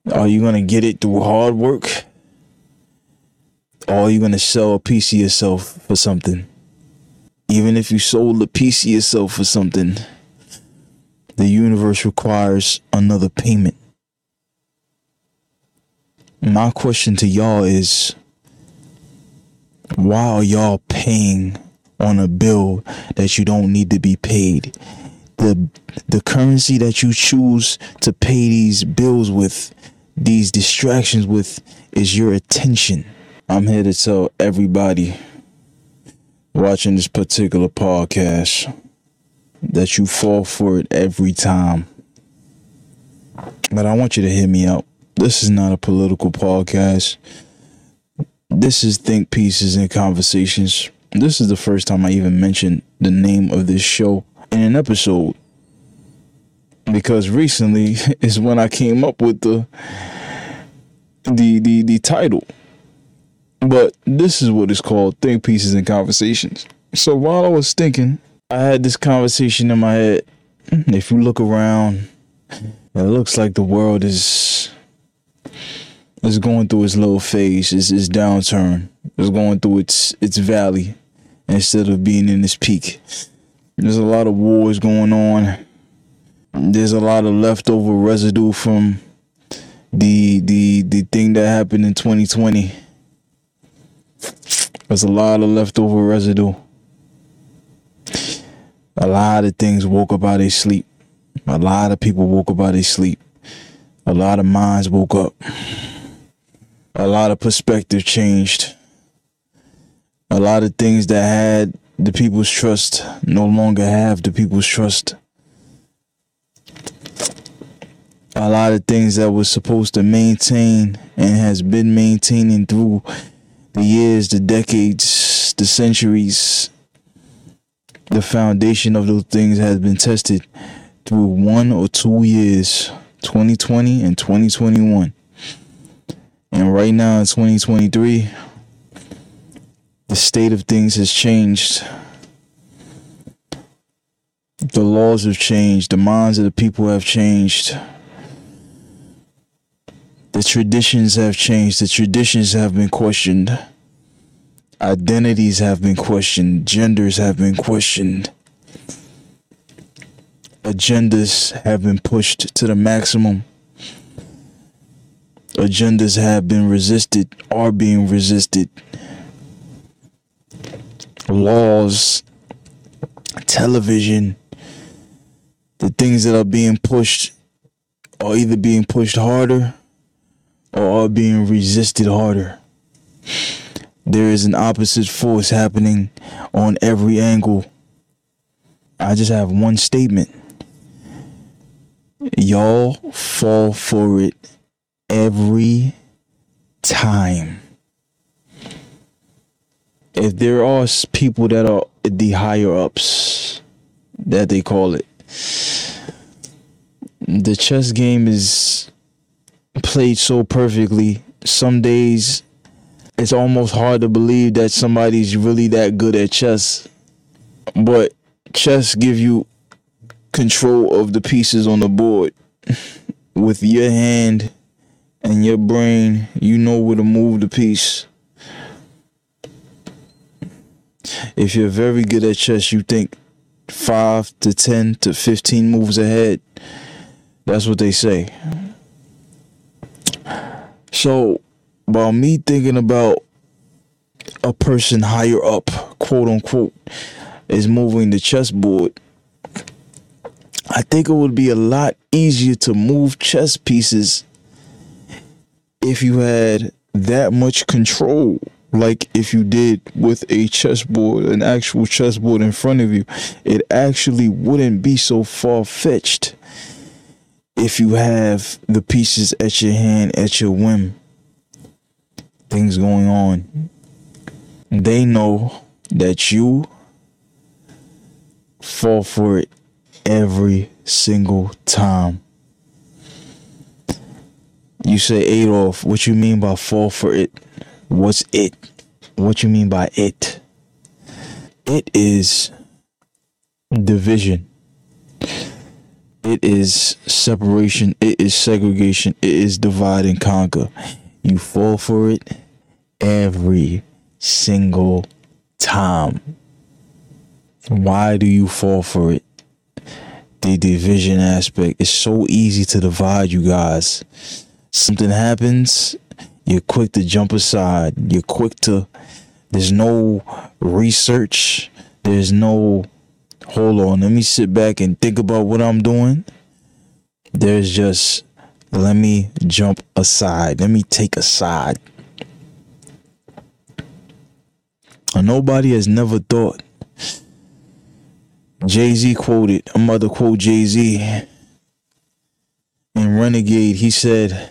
Are you going to get it through hard work? Or are you going to sell a piece of yourself for something? Even if you sold a piece of yourself for something, the universe requires another payment. My question to y'all is, why are y'all paying on a bill that you don't need to be paid? The currency that you choose to pay these bills with, these distractions with, is your attention. I'm here to tell everybody watching this particular podcast that you fall for it every time. But I want you to hear me out. This is not a political podcast. This is Think Pieces and Conversations. This is the first time I even mentioned the name of this show in an episode, because recently is when I came up with the title. But this is what it's called, Think Pieces and Conversations. So while I was thinking, I had this conversation in my head. If you look around, it looks like the world is going through its little phase, its downturn. It's going through its valley instead of being in its peak. There's a lot of wars going on. There's a lot of leftover residue from the thing that happened in 2020. There's a lot of leftover residue. A lot of things woke up out of their sleep. A lot of people woke up out of their sleep. A lot of minds woke up. A lot of perspective changed. A lot of things that had the people's trust no longer have the people's trust. A lot of things that was supposed to maintain and has been maintaining through the years, the decades, the centuries, the foundation of those things has been tested through 1 or 2 years, 2020 and 2021. And right now in 2023, the state of things has changed. The laws have changed. The minds of the people have changed. The traditions have changed. The traditions have been questioned. Identities have been questioned. Genders have been questioned. Agendas have been pushed to the maximum. Agendas have been resisted, are being resisted. Laws, television, the things that are being pushed are either being pushed harder or are being resisted harder. There is an opposite force happening on every angle. I just have one statement. Y'all fall for it every time. If there are people that are the higher ups, that they call it, the chess game is played so perfectly. Some days it's almost hard to believe that somebody's really that good at chess. But chess give you control of the pieces on the board. With your hand and your brain, you know where to move the piece. If you're very good at chess, you think 5 to 10 to 15 moves ahead. That's what they say. So, while me thinking about a person higher up, quote unquote, is moving the chessboard, I think it would be a lot easier to move chess pieces if you had that much control. Like if you did with a chessboard, an actual chessboard in front of you, it actually wouldn't be so far-fetched if you have the pieces at your hand, at your whim. Things going on. They know that you fall for it every single time. You say, Adolf, what you mean by fall for it? What's it? What you mean by it? It is division. It is separation. It is segregation. It is divide and conquer. You fall for it every single time. Why do you fall for it? The division aspect. It's so easy to divide, you guys. Something happens, you're quick to jump aside. There's no research. There's no, hold on, let me sit back and think about what I'm doing. There's just, let me jump aside. Let me take a side. And nobody has never thought. Jay-Z quoted, I'm about to quote Jay-Z in Renegade. He said,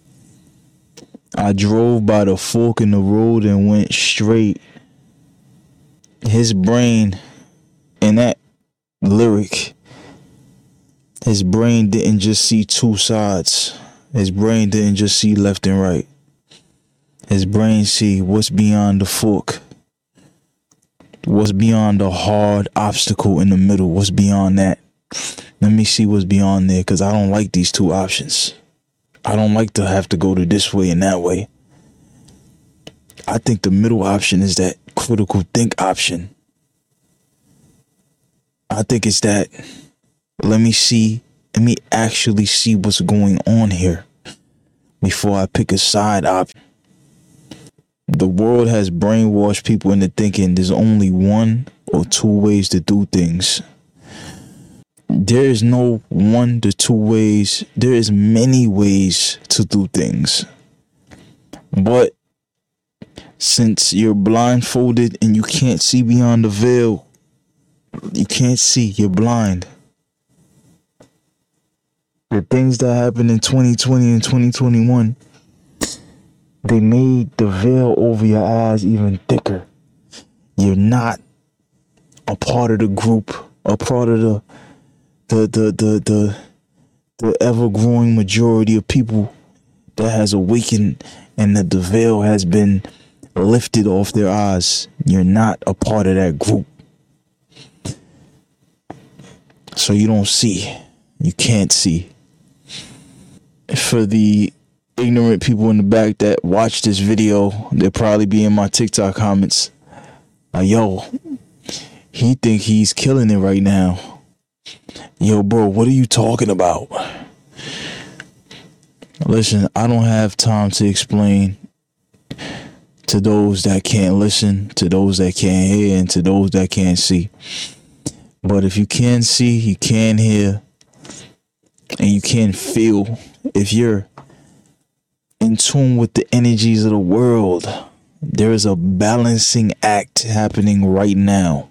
I drove by the fork in the road and went straight. His brain, in that lyric, his brain didn't just see two sides. His brain didn't just see left and right. His brain see what's beyond the fork. What's beyond the hard obstacle in the middle? What's beyond that? Let me see what's beyond there, because I don't like these two options. I don't like to have to go to this way and that way. I think the middle option is that critical think option. I think it's that, let me actually see what's going on here before I pick a side option. The world has brainwashed people into thinking there's only one or two ways to do things. There is no one to two ways. There is many ways to do things. But since you're blindfolded and you can't see beyond the veil, you can't see, you're blind. The things that happened in 2020 and 2021, they made the veil over your eyes even thicker. You're not a part of the group, a part of the ever-growing majority of people that has awakened and that the veil has been lifted off their eyes. You're not a part of that group. So you don't see. You can't see. For the ignorant people in the back that watch this video, they'll probably be in my TikTok comments. Yo, he think he's killing it right now. Yo, bro, what are you talking about? Listen, I don't have time to explain to those that can't listen, to those that can't hear, and to those that can't see. But if you can see, you can hear, and you can feel, if you're in tune with the energies of the world, there is a balancing act happening right now.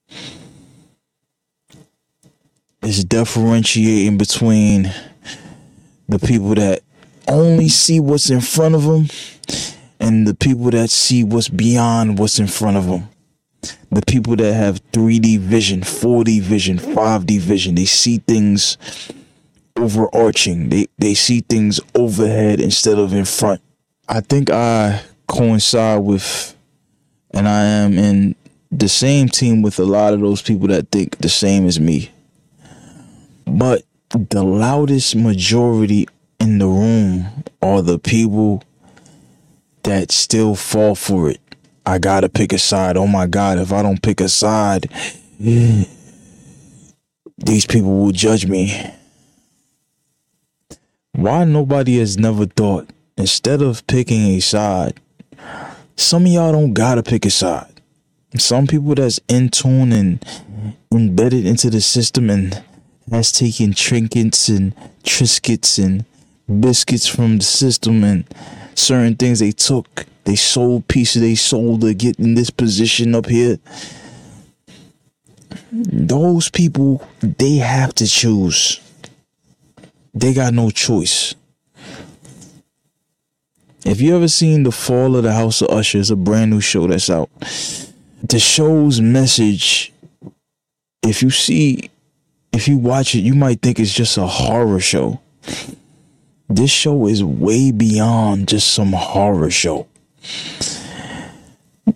It's differentiating between the people that only see what's in front of them and the people that see what's beyond what's in front of them. The people that have 3D vision, 4D vision, 5D vision, they see things overarching. They see things overhead instead of in front. I think I coincide with, and I am in the same team with a lot of those people that think the same as me. But the loudest majority in the room are the people that still fall for it. I gotta pick a side. Oh my God, if I don't pick a side, these people will judge me. Why nobody has never thought, instead of picking a side, some of y'all don't gotta pick a side. Some people that's in tune and embedded into the system and has taken trinkets and triscuits and biscuits from the system and certain things they took. They sold pieces they sold to get in this position up here. Those people, they have to choose. They got no choice. If you ever seen The Fall of the House of Usher, it's a brand new show that's out. The show's message, if you watch it, you might think it's just a horror show. This show is way beyond just some horror show.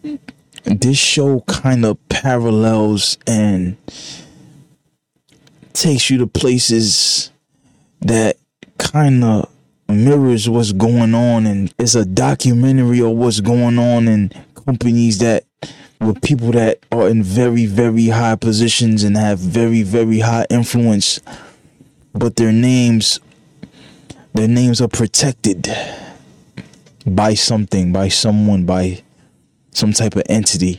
This show kind of parallels and takes you to places that kind of mirrors what's going on, and it's a documentary of what's going on in companies that with people that are in very, very high positions and have very, very high influence, but their names are protected by something, by someone, by some type of entity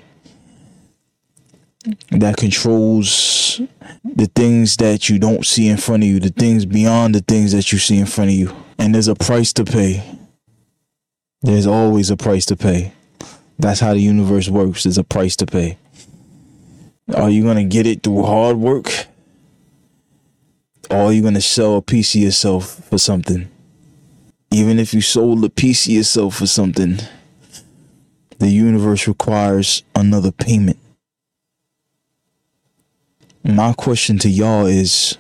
that controls the things that you don't see in front of you, the things beyond the things that you see in front of you. And there's a price to pay. There's always a price to pay. That's how the universe works. There's a price to pay. Are you going to get it through hard work? Or are you going to sell a piece of yourself for something? Even if you sold a piece of yourself for something, the universe requires another payment. My question to y'all is,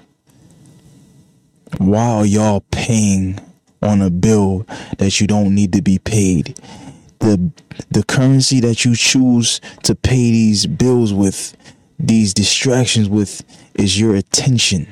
why are y'all paying on a bill that you don't need to be paid? The currency that you choose to pay these bills with, these distractions with, is your attention.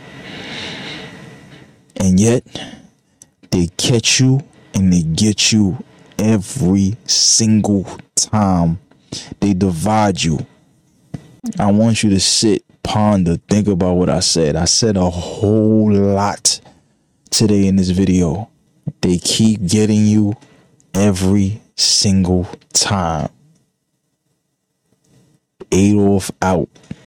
And yet, they catch you and they get you every single time. They divide you. I want you to sit, ponder, think about what I said. I said a whole lot today in this video. They keep getting you every single time. Adolf out.